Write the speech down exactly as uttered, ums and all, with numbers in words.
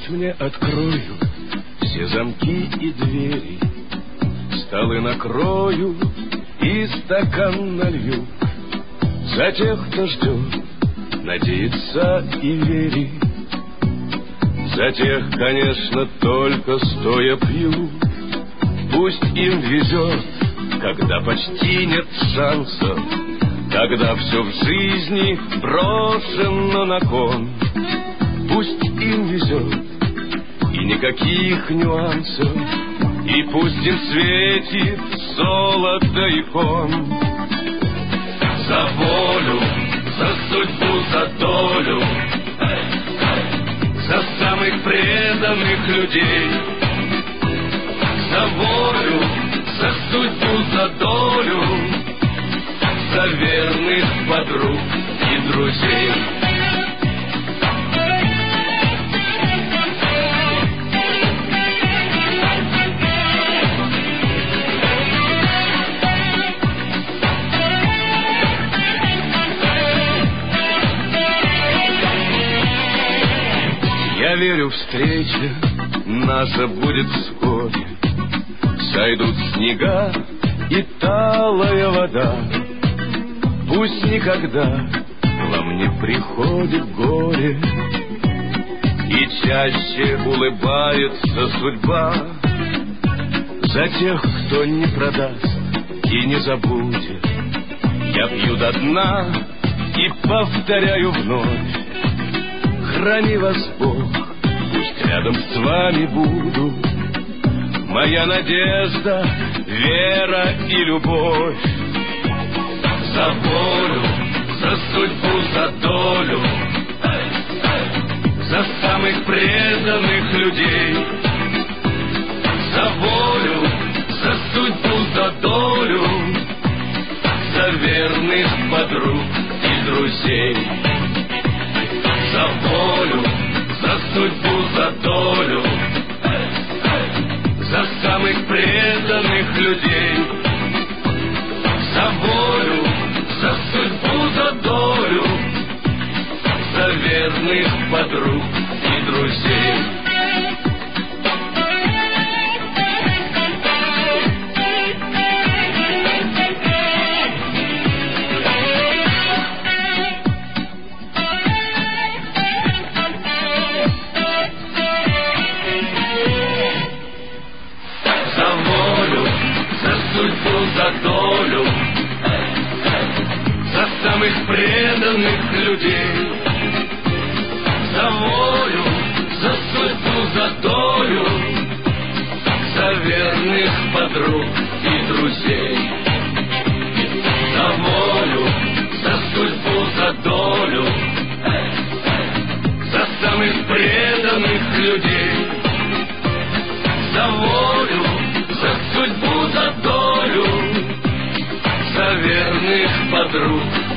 мне открою все замки и двери, столы накрою и стакан налью. За тех, кто ждет, надеется и верит. За тех, конечно, только стоя пью. Пусть им везет, когда почти нет шансов, когда все в жизни брошено на кон. Пусть им везет, и никаких нюансов, и пусть им светит золото и фон. За волю, за судьбу, за долю, за самых преданных людей. За волю, за судьбу, за долю, за верных подруг и друзей. Я верю, встреча наша будет вскоре. Сойдут снега и талая вода. Пусть никогда к вам не приходит горе, и чаще улыбается судьба. За тех, кто не продаст и не забудет, я пью до дна и повторяю вновь: храни вас Бог, пусть рядом с вами буду. Моя надежда, вера и любовь. За волю, за судьбу, за долю, за самых преданных людей. За волю, за судьбу, за долю, за верных подруг и друзей. За волю, за судьбу, за долю, за самых преданных людей. За волю, за судьбу, за долю, за верных подруг и друзей. За долю, за самых преданных людей. За волю, за судьбу, за долю, за верных подруг и друзей. За волю, за судьбу, за долю, за самых преданных людей. За волю, за судьбу, за долю, за верных подруг